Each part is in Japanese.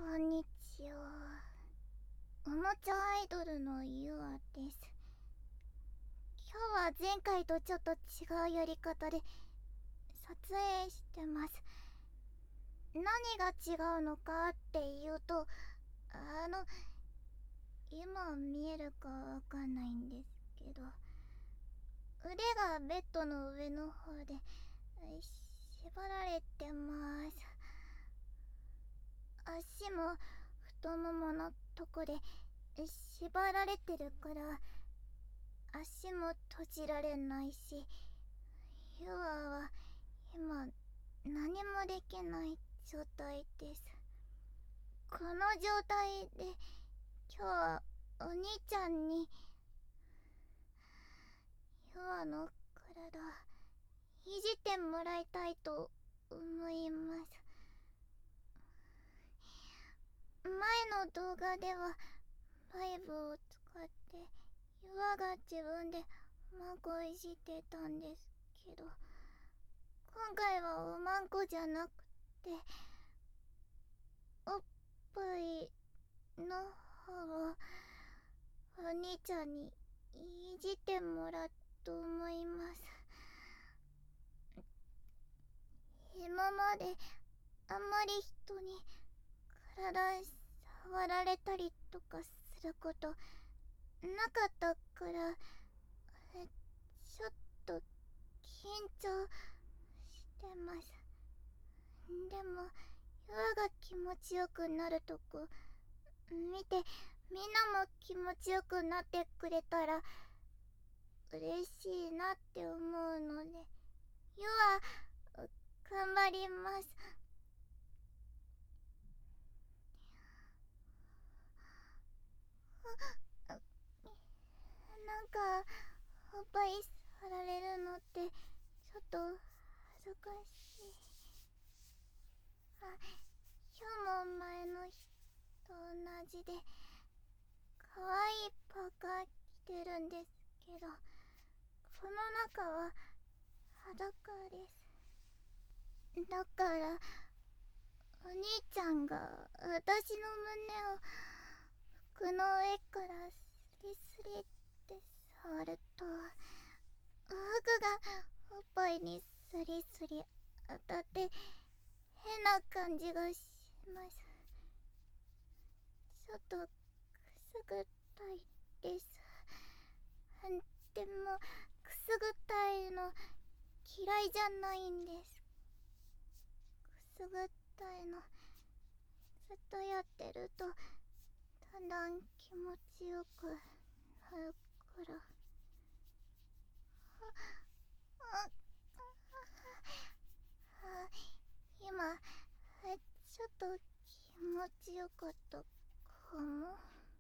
こんにちは。おもちゃアイドルのユアです。今日は前回とちょっと違うやり方で撮影してます。何が違うのかっていうと、今見えるかわかんないんですけど、腕がベッドの上の方で縛られてます。足も太もものとこで縛られてるから足も閉じられないし、ユアは今何もできない状態です。この状態で今日はお兄ちゃんにユアの体いじってもらいたいと思います。前の動画ではバイブを使ってユアが自分でマンコをいじってたんですけど、今回はおまんこじゃなくておっぱいの方をお兄ちゃんにいじってもらうと思います。今まであんまり人に体触られたりとかすることなかったからちょっと緊張してます。でもユアが気持ちよくなるとこ見てみんなも気持ちよくなってくれたら嬉しいなって思うので、ユア頑張ります。なんかおっぱい触られるのってちょっと恥ずかしい。今日も前の日と同じで可愛いパーカー着てるんですけど、この中は裸です。だからお兄ちゃんが私の胸を服の上からスリスリって触ると、服がおっぱいにスリスリ当たって変な感じがします。ちょっとくすぐったいです。でもくすぐったいの嫌いじゃないんです。くすぐったいのずっとやってるとだんだん気持ちよくなるから。今ちょっと気持ちよかったかも。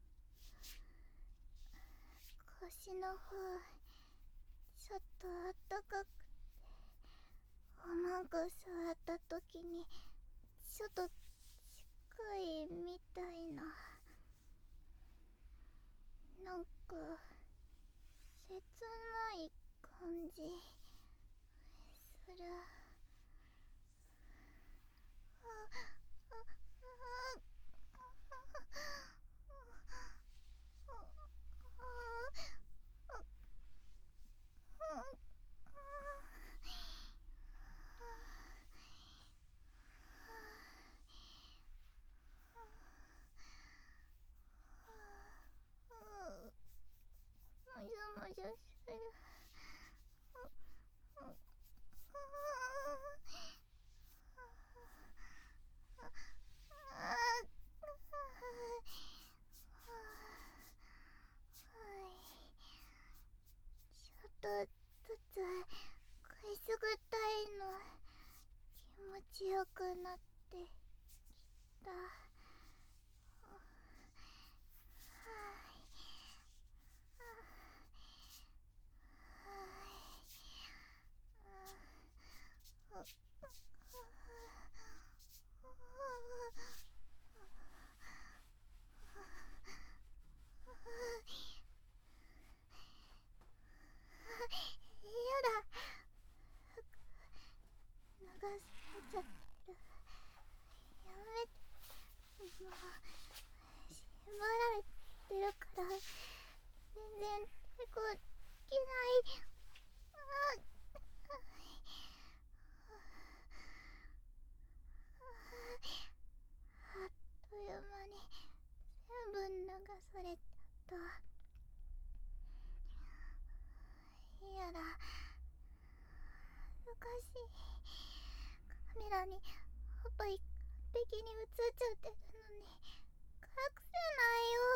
腰の方ちょっとあったかくて、おまんこ触った時にちょっと近いみたいな、なんか切ない感じする。もじゃもじゃする。ちょっとずつくすぐったいの気持ちよくなってきた。やだ、流されちゃってる。やめて。 もう縛られてるから全然抵抗できない。あっという間に全部流された。やだ、恥ずかしい。カメラにおっぱい完璧に映っちゃってるのに隠せないよ。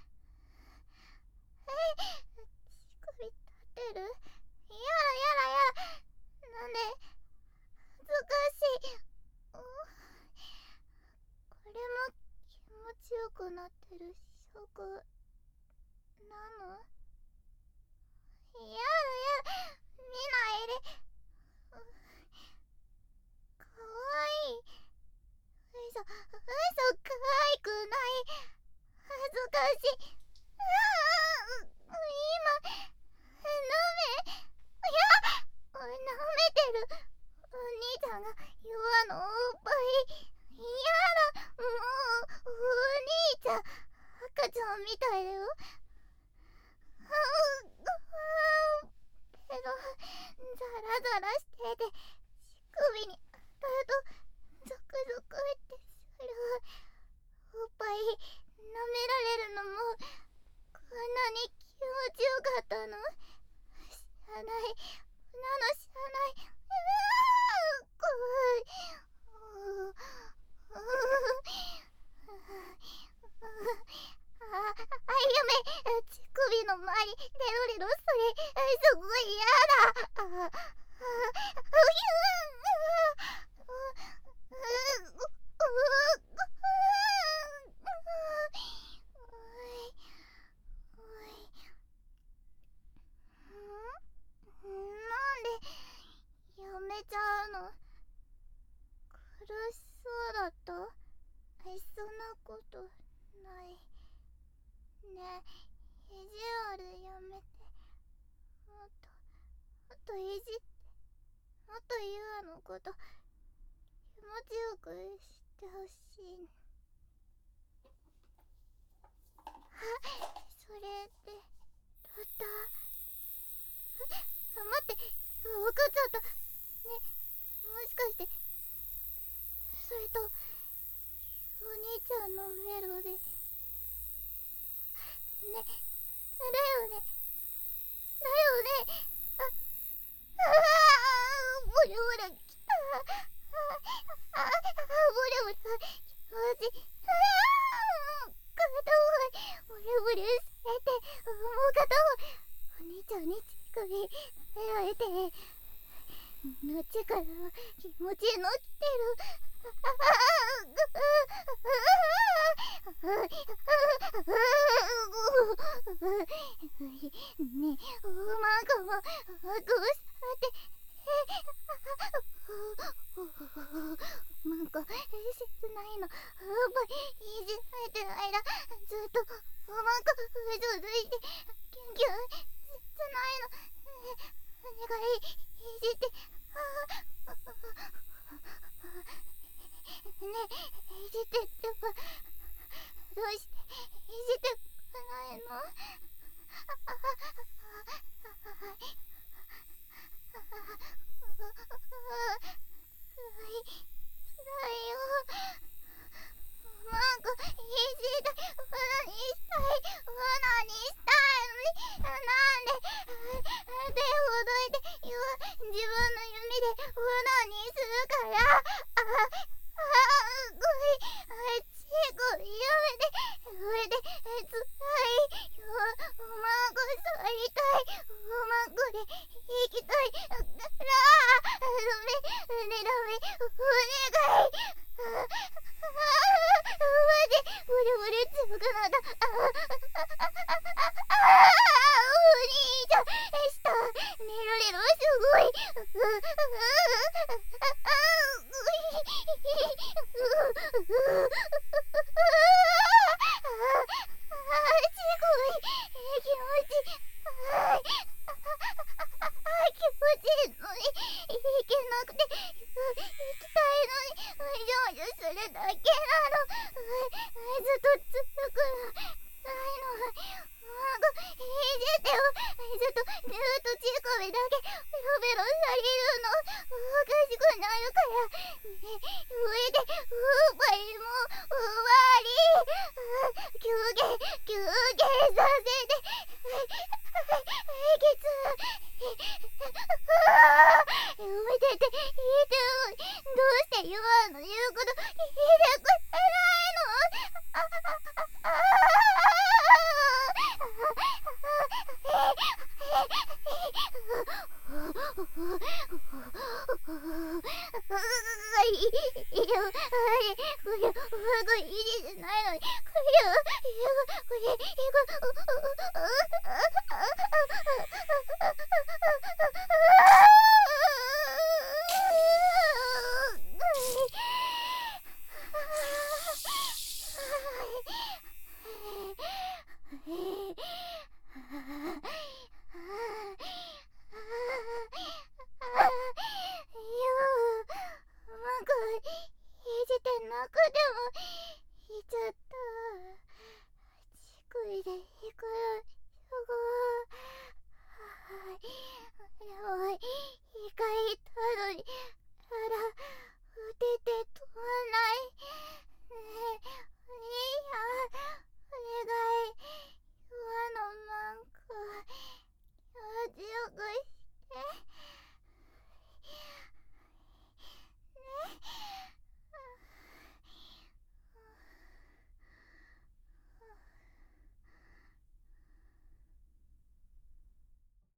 乳首立ってる。やだやだやだ。なんで恥ずかしい。これも気持ちよくなってる証拠なの？やだやだ、見ないで。かわいい。嘘かわいくない。恥ずかしい。今舐め、いや、舐めてる。お兄ちゃんがヨアのおっぱい。やだ、もうお兄ちゃん赤ちゃんみたいだよ。手がザラザラしてて乳首に当たるとゾクゾクってする。おっぱい舐められるのもこんなに気持ちよかったの？知らない、知らない。乳首の周りレロレロ、それすごい嫌だ。なんでやめちゃうの？苦しそうだった？そんなことない。ねえ、意地悪やめて。もっといじって、もっとユアのこと気持ちよくしてほしい。それでどうだ？待って、分かっちゃった。ね、もしかしてそれとお兄ちゃんのメロでね、だよね、だよね。ボレボレきた。ボレボレ気持ち。片方ボレボレされて、もう片方お兄ちゃんに乳首舐められて、のちから気持ちのきてる。ねえ、おまんこもどうしたって。マンコ切ないの。いじられてる間ずっとおまんこうずいてキュンキュン切ないの。お願い、いじって。ねえ、いじってってばどうしていじってくれないの？つらいよ。なんかいじたい、オナにしたい、オナにしたいのに、なんで手ほどいて自分の弓でオナにするから。チーコやめて。それでつらいよ。おまんこ触りたい。おまんこで行きたいから。ダメ、ダメ、お願い。マジブルブル強くなった。お兄ちゃん下レロレロすごい。気持ちいいのに行けなくて、行きたいのにジョージするだけなの。 と続くのないの。いじってよ。ずっとチーコメだけベロベロされるのおかしくなるから。上でウーパイも終わり。休憩させて。ゲツやめてって言ってるのに、どうして今の言うこと聞いてくれないの。いいじゃないのに。いじってなくて